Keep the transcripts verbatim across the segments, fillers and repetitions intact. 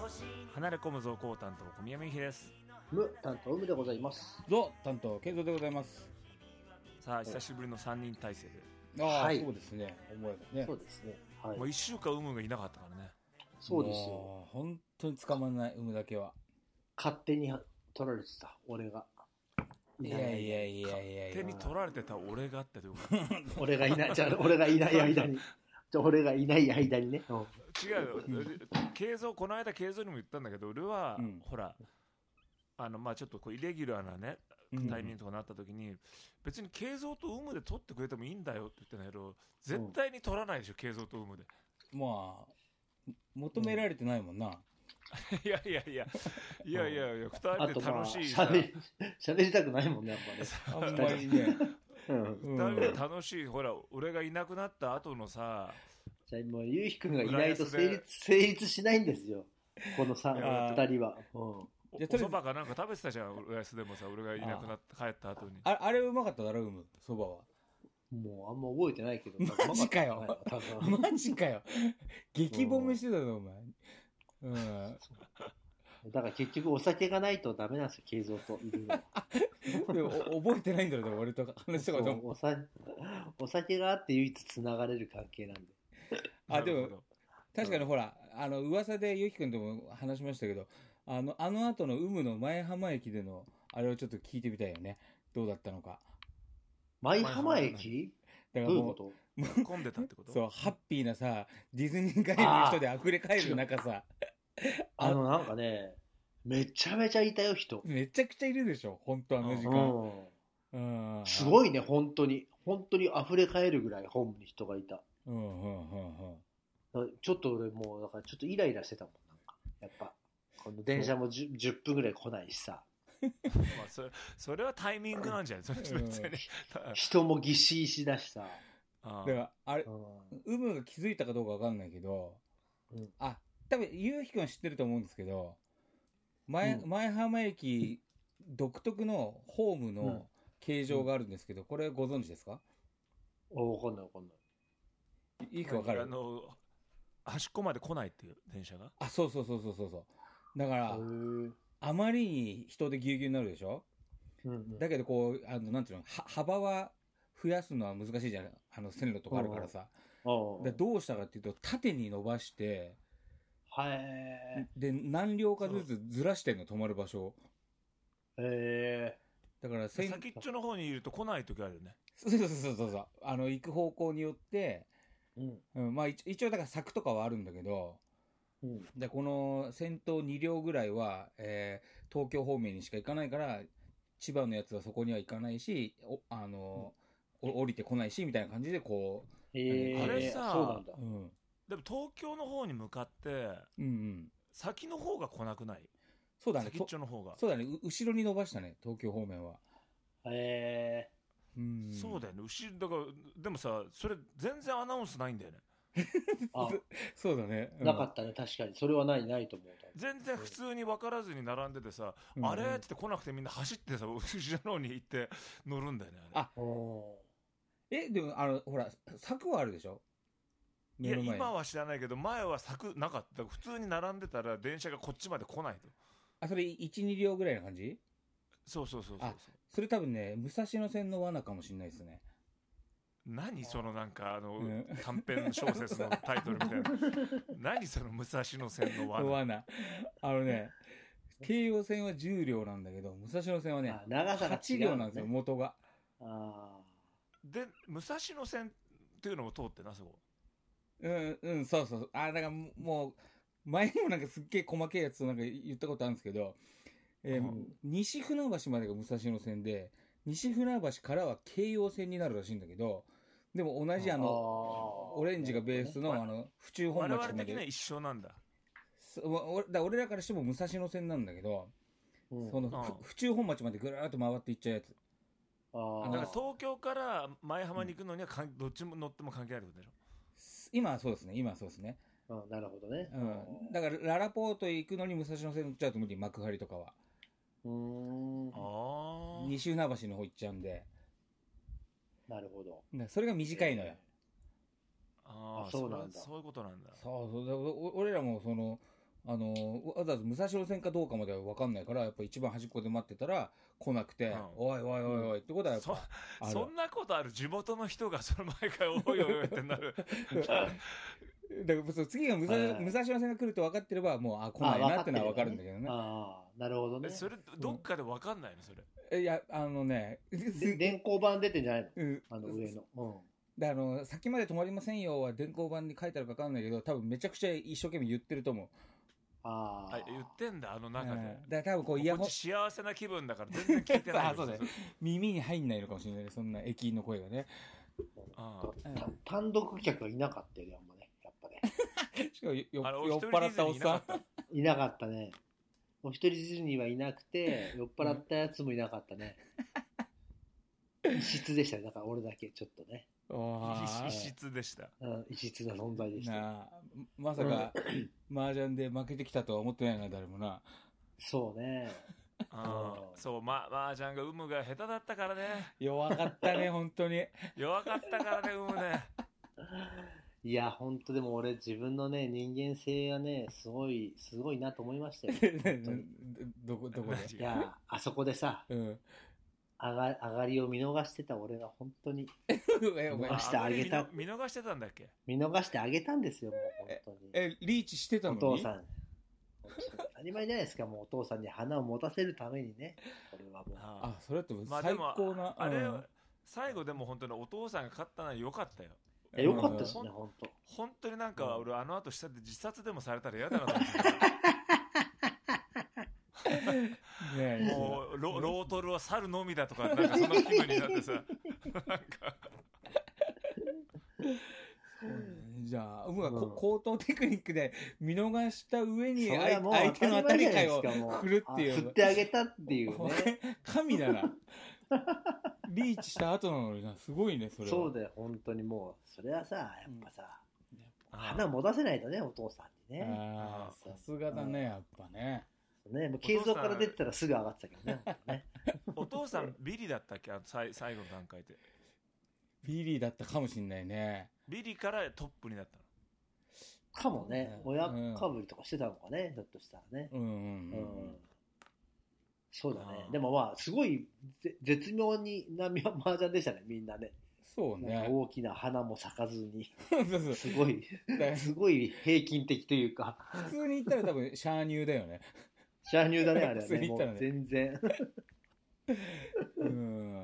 離れ込むぞこう担当小宮美秀です。 無担当無でございます。 ぞ担当慶三でございます。 さあ久しぶりのさんにん体制で、 ああ、 はい、 そうですね、思えばね。 そうですね、はい、 もういっしゅうかん有無がいなかったからね。 そうですよ、 本当に捕まんない有無だけは勝手に取られてた俺が。 いやいやいやいやいや、 勝手に取られてた俺がってどういうこと俺がいないじゃあ俺がいない間にじゃ俺がいない間にね、うん、 違うよ。慶三この間慶三にも言ったんだけど俺は、うん、ほらあのまあちょっとこうイレギュラーなねタイミングとかなった時に、うん、別に慶三と有無で取ってくれてもいいんだよって言ってんだけど絶対に取らないでしょ、慶三と有無で。 まあ求められてないもんな、うんいやいやいやいやいやいやふたりで楽しいさ、 まあ、しゃべりたくないもんねやっぱね。 あんまりねふたりで楽しい、ほら俺がいなくなった後のさ、 じゃあもうゆうひくんがいないと成立成立しないんですよこのさふたりは。うん、 おそばかなんか食べてたじゃん浦安でもさ、俺がいなくなって帰った後に。 ああれうまかっただろうむそばは。 もうあんま覚えてないけどマジかよマジかよ激褒めしてたぞお前。うん、 だから結局お酒がないとダメなんですよ慶三といるのでも覚えてないんだろうね俺と話とかでもお, さお酒があって唯一つながれる関係なんであでも確かにほらあの噂でゆきくんとも話しましたけど、あのあの後の有無の前浜駅でのあれをちょっと聞いてみたいよね、どうだったのか。 前浜駅だからもうどういうこと混んでたってこと？ そうハッピーなさディズニー帰りの人で溢れ返る中さあのなんかねめちゃめちゃいたよ人。 めちゃくちゃいるでしょ本当あの時間、 うんうん、すごいね本当に本当に溢れ返るぐらいホームに人がいた。 うんうんうんうん、ちょっと俺もうだからちょっとイライラしてたもん。なんかやっぱこの電車も 10, じゅっぷんぐらい来ないしさまあそれ、それはタイミングなんじゃない？それ別に、うん、 人もぎっしりしだしさ。 だからあれ有無が気づいたかどうかわかんないけど、うん、あ多分ゆうひくんは知ってると思うんですけど 前,、うん、前浜駅独特のホームの形状があるんですけど、うん、これご存知ですか？ わかんないわかんない。 いいかわかる？ あの端っこまで来ないっていう電車が。 あそうそうそうそうそうそうだからあまりに人でぎゅうぎゅうになるでしょ、うんうん、だけどこうあのなんていうのは幅は増やすのは難しいじゃん、あの線路とかあるからさ。でどうしたかっていうと縦に伸ばしてで何両かずつずらしてんの止まる場所。 へえ。 だから先っちょの方にいると来ない時あるよね。 そうそうそうそうそう、あの行く方向によって、うんうん、まあ一応だから柵とかはあるんだけど、うん、でこの先頭に両ぐらいは、えー、東京方面にしか行かないから千葉のやつはそこには行かないしおあの、うん、降りてこないしみたいな感じでこう。 えー、あれさそうなんだ、うん、でも東京の方に向かって、うんうん、先の方が来なくない？ そうだね、 先っちょの方が。 そうだね、後ろに伸ばしたね東京方面は。 へえー、うん、そうだよね後ろだから。でもさそれ全然アナウンスないんだよねあそうだね、 うん、なかったね確かにそれはないないと思う。 全然普通に分からずに並んでてさ、うん、あれってって来なくてみんな走ってさ後ろの方に行って乗るんだよねあれ。あえでもあのほら柵はあるでしょ。 いや今は知らないけど前は柵なかった。普通に並んでたら電車がこっちまで来ないと。 あそれ いち,に 両ぐらいの感じ？ そうそうそうそう。 あそれ多分ね武蔵野線の罠かもしれないですね。 何そのなんかあの、うん、短編小説のタイトルみたいな何その武蔵野線の罠。 罠あのね京葉線はじゅう両なんだけど武蔵野線はね長さが違う、ね、 はち両なんですよ元が。 あで武蔵野線っていうのも通ってなそこ。 うんうんそうそう。あだからもう前にもなんかすっげえ細けいやつなんか言ったことあるんですけど、えーうん、西船橋までが武蔵野線で西船橋からは京葉線になるらしいんだけど、でも同じあのオレンジがベースのあの府中本町まで。 我々的には一緒なんだ。 だ俺らからしても武蔵野線なんだけど、うん、その府中本町までぐるーっと回っていっちゃうやつ。 あだから東京から前浜に行くのにはかんどっちも乗っても関係あることでしょ。 今はそうですね今はそうですね。 あなるほどね、 うん、だからララポート行くのに武蔵野線乗っちゃうと無理、幕張とかは。うーんあ西船橋の方行っちゃうんで。 なるほど。 それが短いのよ。 ああそうなんだ。そういうことなんだ。 そうそう俺らもそのあの、わざわざ武蔵野線かどうかまでは分かんないから、やっぱ一番端っこで待ってたら来なくて、うん、おいおいおいおいってことはやっぱある。 そ、そんなことある？地元の人がその毎回おいおいおいってなる。 だから次が武蔵、武蔵野線が来ると分かってれば、もう、あ、来ないなってのは分かるんだけどね。 ああ、なるほどね。 それ、どっかで分かんないのそれ。 いや、あのね。 電光板出てんじゃないの、うん、あの上の。うん。 で、あの、先まで止まりませんよは電光板に書いてあるか分かんないけど、多分めちゃくちゃ一生懸命言ってると思う。 ああ。 言ってんだ、あの中で。 だから多分こうイヤホン。 こっち幸せな気分だから全然聞いてない。 あ、そうだね。耳に入んないのかもしれないね、そんな駅員の声がね。 ああ。単独客がいなかったよね、あんまね。やっぱね。 しかも酔っ払ったおっさん。いなかったね。お一人ディズニーはいなくて、酔っ払ったやつもいなかったね。異質でしたね。だから俺だけちょっとね。 異質でした。 うん、異質な存在でした。 なまさか、麻雀で負けてきたとは思ってないな、誰もな。 そうね。 あそう、ま、麻雀が有無が下手だったからね。 弱かったね、本当に。 弱かったからね、有無ね。 いや、本当でも俺自分のね、人間性がね、すごい、すごいなと思いましたよ。 どこ、どこで。 いや、あそこでさ、うん、上が、上がりを見逃してた俺が本当に、見逃してあげた。 見逃してたんだっけ？ 見逃してあげたんですよ、もう本当に。 え、リーチしてたのに？ お父さん。当たり前じゃないですか、もうお父さんに花を持たせるためにね。これはもう。 あ、それって最高な。 あれ、最後でも本当にお父さんが勝ったのは良かったよ。 え、よかったですね、本当。 本当になんか俺あの後下で自殺でもされたら嫌だなと思って。もうロロートルは猿のみだとかなんかその気分になってさ、なんか。 じゃあ、うむが高等テクニックで見逃した上に相手の当たり会を振るっていう。 振ってあげたっていうね。 神だな。リーチした後なのにな、すごいね、それは。 そうだよ、本当にもう、それはさ、やっぱさ、うん、花持たせないとね、お父さんにね。 ああ、さすがだね、やっぱね。 ね、もう軽装から出てたらすぐ上がってたけどね。ねお父さんビリだったっけ、あの最最後の段階で。 ビリだったかもしんないね。 ビリからトップになったのかもね、親かぶりとかしてたのかね、ひょっとしたらね。 うんうんうん、うんそうだね。でもまあ、すごい絶妙にな麻雀でしたね、みんなね。 そうね。 大きな花も咲かずに。すごい、すごい平均的というか。 普通に言ったら多分、シャーニューだよね。 シャーニューだね、あれはね。もう全然。 うん。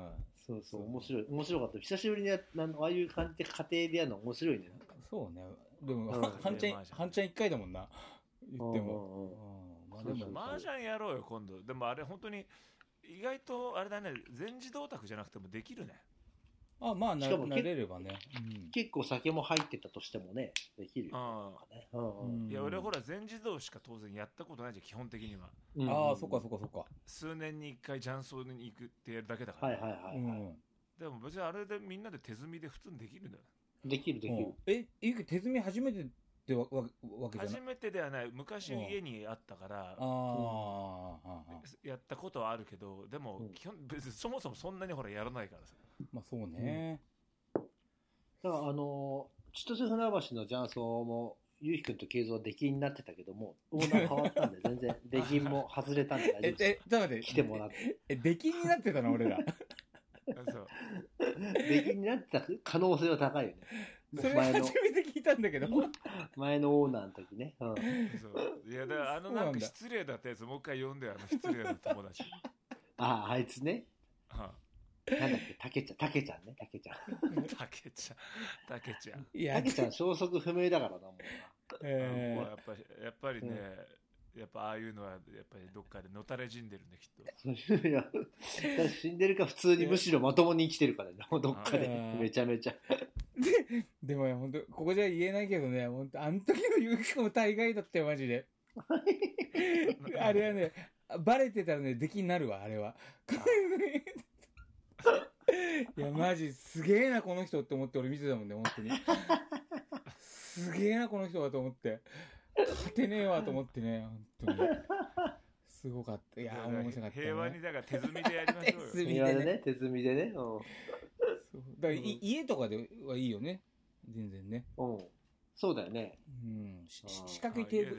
そうそう、面白い。面白かった。久しぶりにああいう感じで家庭でやるの面白いね。 そうね。でも、半ちゃん、半ちゃん一回だもんな。言っても。 でも麻雀やろうよ今度。でもあれ本当に意外とあれだね、全自動卓じゃなくてもできるね。 あ、まあな慣れればね、 うん、結構酒も入ってたとしてもねできるよね。 うん、いや俺ほら全自動しか当然やったことないじゃん基本的には。 うん、ああそっかそっかそっか。 数年に一回雀荘に行くってやるだけだから。 はいはいはい、はい、うん、 でも別にあれでみんなで手積みで普通にできるんだよ。 できるできる。 え、ゆき手積み初めてってわわわけじゃない？ 初めてではない。昔家にあったから、 うん、 やったことはあるけど、でも基本別にそもそもそんなにほらやらないからさ。 まあそうね。 うん、だからあの千歳船橋の雀荘もゆうひくんと慶三は出禁になってたけども、オーナー変わったんで全然出禁も外れたんで大丈夫です。 え、え、ちょっと待って。 来てもらって。 え、出禁になってたの俺ら。 そう出禁になってた可能性は高いよね。 それ初めて聞いたんだけど。 前のオーナーの時ね。うん、 そういやだからあのなんか失礼だったやつもう一回呼んで、あの失礼な友達。 ああ、あいつね。 はあ、なんだっけ、たけちゃん、たけちゃんね、たけちゃん。 たけちゃん、たけちゃん。 いや、たけちゃん消息不明だからな、もうな。 えー、もうやっぱり、やっぱりね、うん、やっぱああいうのはやっぱりどっかでのたれ死んでるんできっと。いや、死んでるか普通にむしろまともに生きてるからね、どっかでめちゃめちゃ。 で、でもね、本当ここじゃ言えないけどね、本当あの時のゆうきくんも大概だったよ、マジで。あれはね、バレてたらね、出来になるわ、あれは。いや、マジ、すげえな、この人って思って俺見てたもんね、本当に。すげえな、この人だと思って。勝てねえわと思ってね、本当に。すごかった。いや、面白かった、ね。 平和にだから手積みでやりましょうよ。 手積みでね。手積みでね。うん、そうだから、うん、家とかではいいよね。全然ね。 うん。そうだよね。 うん。四角いテーブル、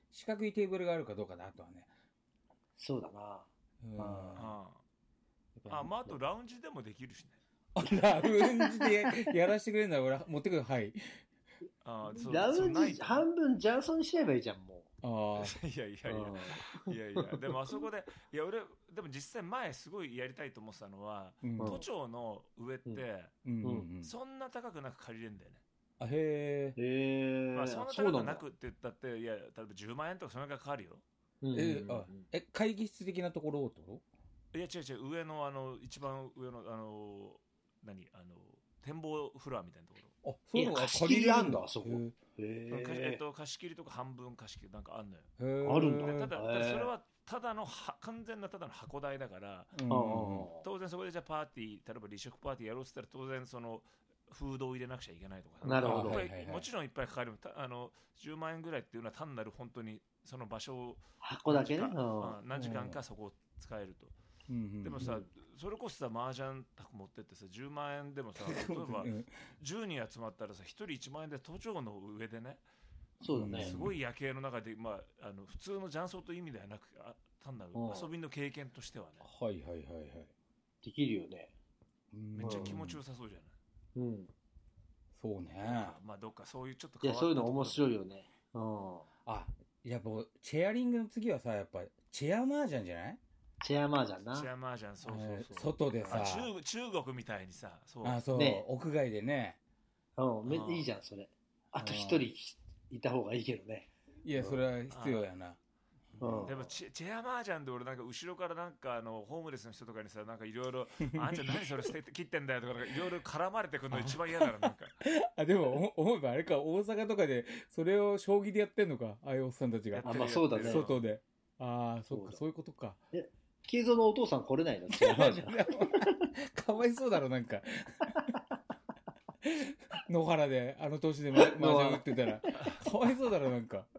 四角いテーブルがあるかどうかだ、あとはね。 そうだな。 うん。 ああ、まあ、あとラウンジでもできるしね。 ラウンジでやらせてくれるんだら俺持ってくる。はい。 あそうラウンジ半分ジャンソンにしちゃえばいいじゃんもう。ああ。いやいやいやいやいやでもあそこでいや俺でも実際前すごいやりたいと思ってたのは、うん、都庁の上って、うんうんうん、そんな高くなく借りれるんだよね。 あへえ。 まあそんな高くなくって言ったっていや例えばじゅうまんえんとかそれがかかるよ。 うんうんうん、えあえ会議室的なところってこと？ いや違う違う上のあの一番上のあの何あの展望フロアみたいなところ。 あ、そういうのが貸し切りあんだ、あそこ。 へえっと、貸し切りとか半分貸し切りなんかあんのよ。 あるんだ。 ただ、ただそれはただの完全なただの箱代だから、うん、当然そこでじゃあパーティー、例えば立食パーティーやろうって言ったら当然そのフードを入れなくちゃいけないとか。 なるほど。 もちろんいっぱいかかる。あのじゅうまんえんぐらいっていうのは単なる本当にその場所を箱だけね。 何時間かそこを使えると。でもさ、それこそさ麻雀卓持ってってさじゅうまんえんでもさ例えばじゅうにん集まったらさひとりいちまんえんで都庁の上でね、 そうだね、 すごい夜景の中で、まあ、あの普通の雀荘という意味ではなく単なる遊びの経験としてはね、 はいはいはいはいできるよね。 めっちゃ気持ちよさそうじゃない。 うん、 そうね。 まあどっかそういうちょっといやそういうの面白いよね。うん、 あやっぱチェアリングの次はさやっぱチェアマージャンじゃない？ チェアマージャンな。 チェアマージャン、そうそうそう。 外でさ。 中, 中国みたいにさ、 そう。あ、そう。ね、屋外でね。 うん、めいいじゃん、それ。あと一人いた方がいいけどね。 いや、それは必要やな。 うん、でもチェ、チェアマージャンで俺なんか後ろからなんかあの、ホームレスの人とかにさ、なんかいろいろ、あんちゃん何それ捨てて切ってんだよとか、いろいろ絡まれてくるの一番嫌だな、なんか。 あ、でも思えばあれか、大阪とかで、それを将棋でやってんのか、ああいうおっさんたちが。 あ、まあそうだね。 外で。ああ、そっか、そういうことか。 え慶三のお父さん来れないの？ かわいそうだろなんか野原であの年でマージャン打ってたらかわいそうだろなんか。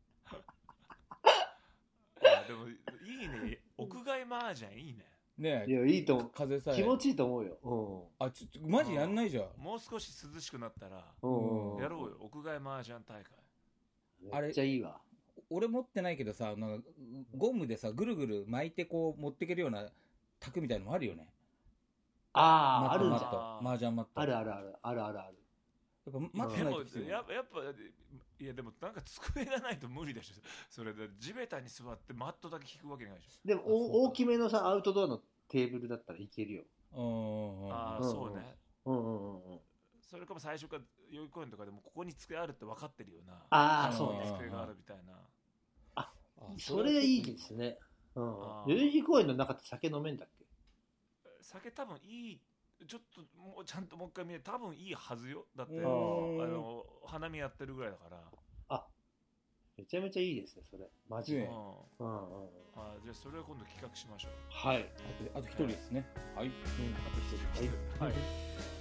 でもいいね、屋外マージャンいいね。 ねえ、いやいいと思う。 風さえ気持ちいいと思うよ。 うん、あちょっとマジやんないじゃん。 もう少し涼しくなったらやろうよ、屋外マージャン大会。 あれめっちゃいいわ。 俺持ってないけどさ、なんかゴムでさぐるぐる巻いてこう持っていけるような卓みたいなのもあるよね。 ああ、あるんだ。 マージャンマット。 あるあるあるあるあるある。 やっぱマットないときついよね。 やっぱやっぱいやでもなんか机がないと無理でしょ。それで地べたに座ってマットだけ引くわけないでしょ。 でも大きめのさアウトドアのテーブルだったらいけるよ。 ああそうね。 うんうんうんうん。 それかも最初から代々木公園とかでもここに机あるって分かってるよな。 ああそうね。 机があるみたいな。 あ、それがいいですね。うん。代々木公園の中って酒飲めんだっけ？ 酒多分いい。ちょっともうちゃんともう一回見て多分いいはずよ。だってあの花見やってるぐらいだから。 あ、めちゃめちゃいいですねそれ。マジで。うんうんうん。 あ、じゃあそれは今度企画しましょう。 はい。 あと一人ですね。はい。うん。 あと一人。はい。はい。